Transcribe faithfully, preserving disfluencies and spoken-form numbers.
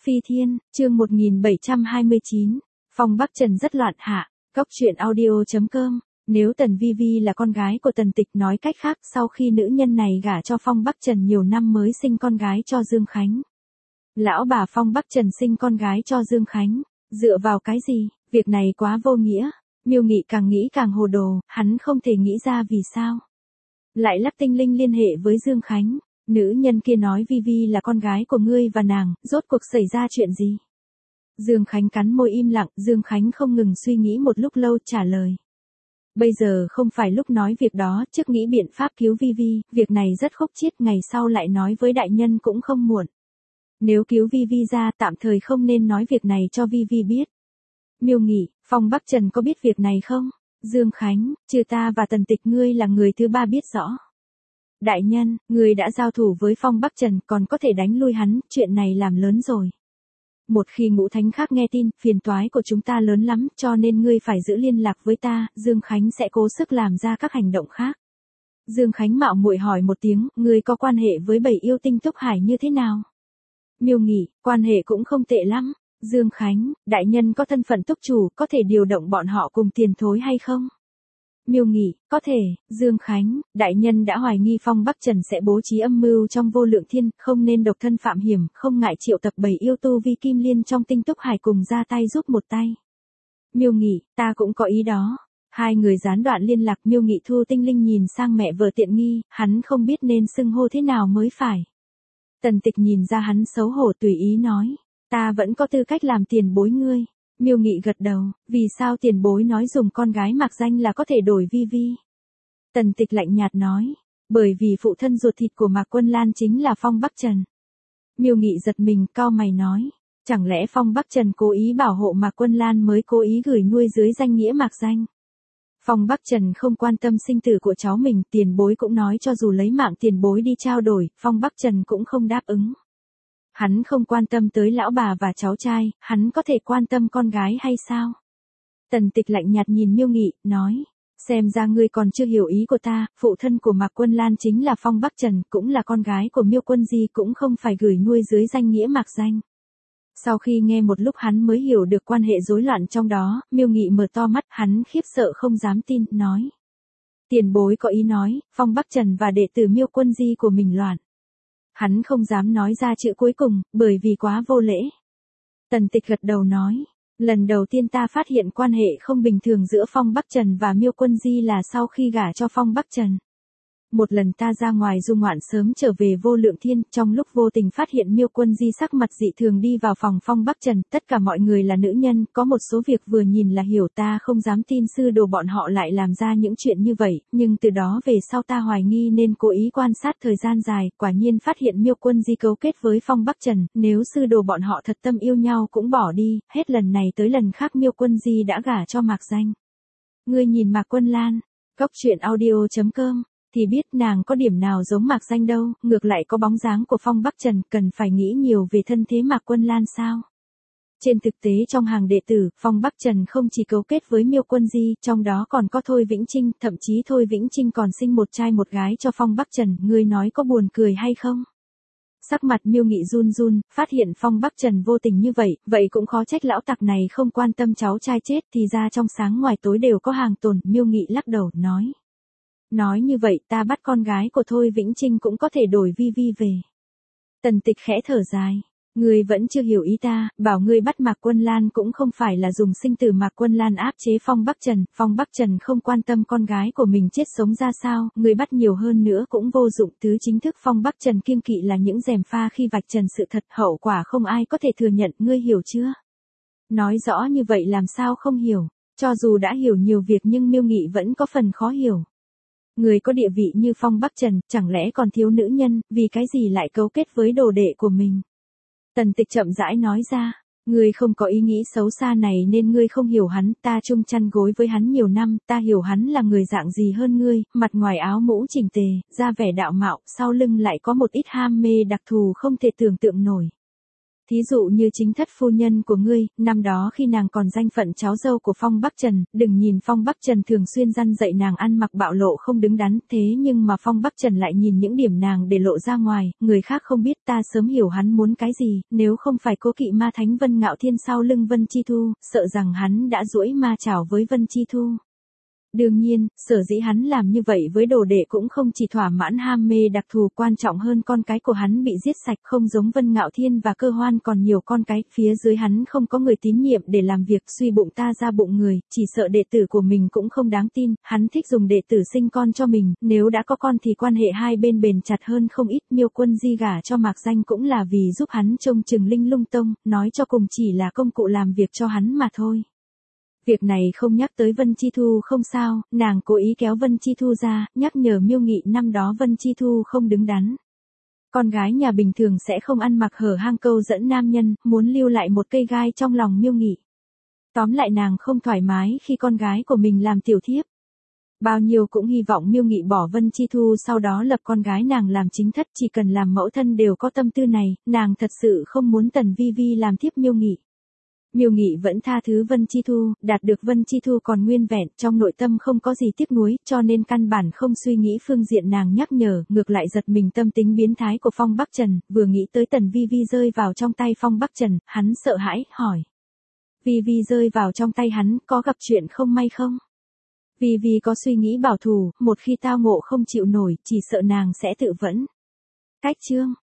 Phi Thiên, chương một nghìn bảy trăm hai mươi chín, Phong Bắc Trần rất loạn hạ, Cốc truyện audio chấm com. Nếu Tần Vi Vi là con gái của Tần Tịch, nói cách khác sau khi nữ nhân này gả cho Phong Bắc Trần nhiều năm mới sinh con gái cho Dương Khánh. Lão bà Phong Bắc Trần sinh con gái cho Dương Khánh, dựa vào cái gì, việc này quá vô nghĩa. Miêu Nghị càng nghĩ càng hồ đồ, hắn không thể nghĩ ra vì sao lại lắp tinh linh liên hệ với Dương Khánh. Nữ nhân kia nói Vi Vi là con gái của ngươi và nàng, rốt cuộc xảy ra chuyện gì? Dương Khánh cắn môi im lặng, Dương Khánh không ngừng suy nghĩ một lúc lâu trả lời. Bây giờ không phải lúc nói việc đó, trước nghĩ biện pháp cứu Vi Vi, việc này rất khúc chiết, ngày sau lại nói với đại nhân cũng không muộn. Nếu cứu Vi Vi ra, tạm thời không nên nói việc này cho Vi Vi biết. Miêu Nghị, Phong Bắc Trần có biết việc này không? Dương Khánh, trừ ta và Tần Tịch ngươi là người thứ ba biết rõ. Đại nhân, người đã giao thủ với Phong Bắc Trần, còn có thể đánh lui hắn, chuyện này làm lớn rồi. Một khi ngũ thánh khác nghe tin, phiền toái của chúng ta lớn lắm, cho nên ngươi phải giữ liên lạc với ta, Dương Khánh sẽ cố sức làm ra các hành động khác. Dương Khánh mạo muội hỏi một tiếng, ngươi có quan hệ với bảy yêu tinh Túc Hải như thế nào? Miêu Nghị, quan hệ cũng không tệ lắm. Dương Khánh, đại nhân có thân phận túc chủ, có thể điều động bọn họ cùng tiền thối hay không? Miêu Nghị, có thể. Dương Khánh, đại nhân đã hoài nghi Phong Bắc Trần sẽ bố trí âm mưu trong vô lượng thiên, không nên độc thân phạm hiểm, không ngại triệu tập bảy yêu tu vi kim liên trong tinh Túc Hải cùng ra tay giúp một tay. Miêu Nghị, ta cũng có ý đó. Hai người gián đoạn liên lạc. Miêu Nghị thu tinh linh nhìn sang mẹ vợ tiện nghi, hắn không biết nên xưng hô thế nào mới phải. Tần Tịch nhìn ra hắn xấu hổ tùy ý nói, ta vẫn có tư cách làm tiền bối ngươi. Miêu Nghị gật đầu, vì sao tiền bối nói dùng con gái mặc danh là có thể đổi Vi Vi? Tần Tịch lạnh nhạt nói, bởi vì phụ thân ruột thịt của Mạc Quân Lan chính là Phong Bắc Trần. Miêu Nghị giật mình, cau mày nói, chẳng lẽ Phong Bắc Trần cố ý bảo hộ Mạc Quân Lan mới cố ý gửi nuôi dưới danh nghĩa mạc danh? Phong Bắc Trần không quan tâm sinh tử của cháu mình, tiền bối cũng nói cho dù lấy mạng tiền bối đi trao đổi, Phong Bắc Trần cũng không đáp ứng. Hắn không quan tâm tới lão bà và cháu trai, hắn có thể quan tâm con gái hay sao? Tần Tịch lạnh nhạt nhìn Miêu Nghị, nói, xem ra ngươi còn chưa hiểu ý của ta, phụ thân của Mạc Quân Lan chính là Phong Bắc Trần, cũng là con gái của Miêu Quân Di, cũng không phải gửi nuôi dưới danh nghĩa mạc danh. Sau khi nghe một lúc hắn mới hiểu được quan hệ rối loạn trong đó, Miêu Nghị mở to mắt, hắn khiếp sợ không dám tin, nói. Tiền bối có ý nói, Phong Bắc Trần và đệ tử Miêu Quân Di của mình loạn. Hắn không dám nói ra chữ cuối cùng, bởi vì quá vô lễ. Tần Tịch gật đầu nói, lần đầu tiên ta phát hiện quan hệ không bình thường giữa Phong Bắc Trần và Miêu Quân Di là sau khi gả cho Phong Bắc Trần. Một lần ta ra ngoài du ngoạn sớm trở về vô lượng thiên, trong lúc vô tình phát hiện Miêu Quân Di sắc mặt dị thường đi vào phòng Phong Bắc Trần, tất cả mọi người là nữ nhân, có một số việc vừa nhìn là hiểu, ta không dám tin sư đồ bọn họ lại làm ra những chuyện như vậy, nhưng từ đó về sau ta hoài nghi nên cố ý quan sát thời gian dài, quả nhiên phát hiện Miêu Quân Di cấu kết với Phong Bắc Trần, nếu sư đồ bọn họ thật tâm yêu nhau cũng bỏ đi, hết lần này tới lần khác Miêu Quân Di đã gả cho mạc danh. Ngươi nhìn Mạc Quân Lan, Cốc truyện audio chấm com. Thì biết nàng có điểm nào giống mạc danh đâu, ngược lại có bóng dáng của Phong Bắc Trần, cần phải nghĩ nhiều về thân thế Mạc Quân Lan sao? Trên thực tế trong hàng đệ tử, Phong Bắc Trần không chỉ cấu kết với Miêu Quân Di, trong đó còn có Thôi Vĩnh Trinh, thậm chí Thôi Vĩnh Trinh còn sinh một trai một gái cho Phong Bắc Trần, ngươi nói có buồn cười hay không? Sắc mặt Miêu Nghị run run, phát hiện Phong Bắc Trần vô tình như vậy, vậy cũng khó trách lão tặc này không quan tâm cháu trai chết, thì ra trong sáng ngoài tối đều có hàng tồn. Miêu Nghị lắc đầu, nói. Nói như vậy ta bắt con gái của Thôi Vĩnh Trinh cũng có thể đổi Vi Vi về. Tần Tịch khẽ thở dài. Ngươi vẫn chưa hiểu ý ta, bảo ngươi bắt Mạc Quân Lan cũng không phải là dùng sinh tử Mạc Quân Lan áp chế Phong Bắc Trần. Phong Bắc Trần không quan tâm con gái của mình chết sống ra sao, ngươi bắt nhiều hơn nữa cũng vô dụng. Thứ chính thức Phong Bắc Trần kiêng kỵ là những gièm pha khi vạch trần sự thật, hậu quả không ai có thể thừa nhận, ngươi hiểu chưa? Nói rõ như vậy làm sao không hiểu, cho dù đã hiểu nhiều việc nhưng Miêu Nghị vẫn có phần khó hiểu. Người có địa vị như Phong Bắc Trần, chẳng lẽ còn thiếu nữ nhân, vì cái gì lại cấu kết với đồ đệ của mình? Tần Tịch chậm rãi nói ra, ngươi không có ý nghĩ xấu xa này nên ngươi không hiểu hắn, ta chung chăn gối với hắn nhiều năm, ta hiểu hắn là người dạng gì hơn ngươi, mặt ngoài áo mũ chỉnh tề, ra vẻ đạo mạo, sau lưng lại có một ít ham mê đặc thù không thể tưởng tượng nổi. Thí dụ như chính thất phu nhân của ngươi, năm đó khi nàng còn danh phận cháu dâu của Phong Bắc Trần, đừng nhìn Phong Bắc Trần thường xuyên răn dạy nàng ăn mặc bạo lộ không đứng đắn, thế nhưng mà Phong Bắc Trần lại nhìn những điểm nàng để lộ ra ngoài, người khác không biết, ta sớm hiểu hắn muốn cái gì, nếu không phải cố kỵ ma thánh Vân Ngạo Thiên sau lưng Vân Chi Thu, sợ rằng hắn đã duỗi ma chảo với Vân Chi Thu. Đương nhiên, sở dĩ hắn làm như vậy với đồ đệ cũng không chỉ thỏa mãn ham mê đặc thù, quan trọng hơn con cái của hắn bị giết sạch, không giống Vân Ngạo Thiên và Cơ Hoan còn nhiều con cái, phía dưới hắn không có người tín nhiệm để làm việc, suy bụng ta ra bụng người, chỉ sợ đệ tử của mình cũng không đáng tin, hắn thích dùng đệ tử sinh con cho mình, nếu đã có con thì quan hệ hai bên bền chặt hơn không ít. Miêu Quân Di gả cho Mạc Danh cũng là vì giúp hắn trông chừng Linh Lung Tông, nói cho cùng chỉ là công cụ làm việc cho hắn mà thôi. Việc này không nhắc tới Vân Chi Thu không sao, nàng cố ý kéo Vân Chi Thu ra, nhắc nhở Miêu Nghị năm đó Vân Chi Thu không đứng đắn. Con gái nhà bình thường sẽ không ăn mặc hở hang câu dẫn nam nhân, muốn lưu lại một cây gai trong lòng Miêu Nghị. Tóm lại nàng không thoải mái khi con gái của mình làm tiểu thiếp. Bao nhiêu cũng hy vọng Miêu Nghị bỏ Vân Chi Thu sau đó lập con gái nàng làm chính thất, chỉ cần làm mẫu thân đều có tâm tư này, nàng thật sự không muốn Tần Vi Vi làm thiếp Miêu Nghị. Miêu Nghị vẫn tha thứ Vân Chi Thu, đạt được Vân Chi Thu còn nguyên vẹn, trong nội tâm không có gì tiếc nuối, cho nên căn bản không suy nghĩ phương diện nàng nhắc nhở, ngược lại giật mình tâm tính biến thái của Phong Bắc Trần, vừa nghĩ tới Tần Vi Vi rơi vào trong tay Phong Bắc Trần, hắn sợ hãi, hỏi. Vi Vi rơi vào trong tay hắn, có gặp chuyện không may không? Vi Vi có suy nghĩ bảo thủ, một khi tao ngộ không chịu nổi, chỉ sợ nàng sẽ tự vẫn. Cách chương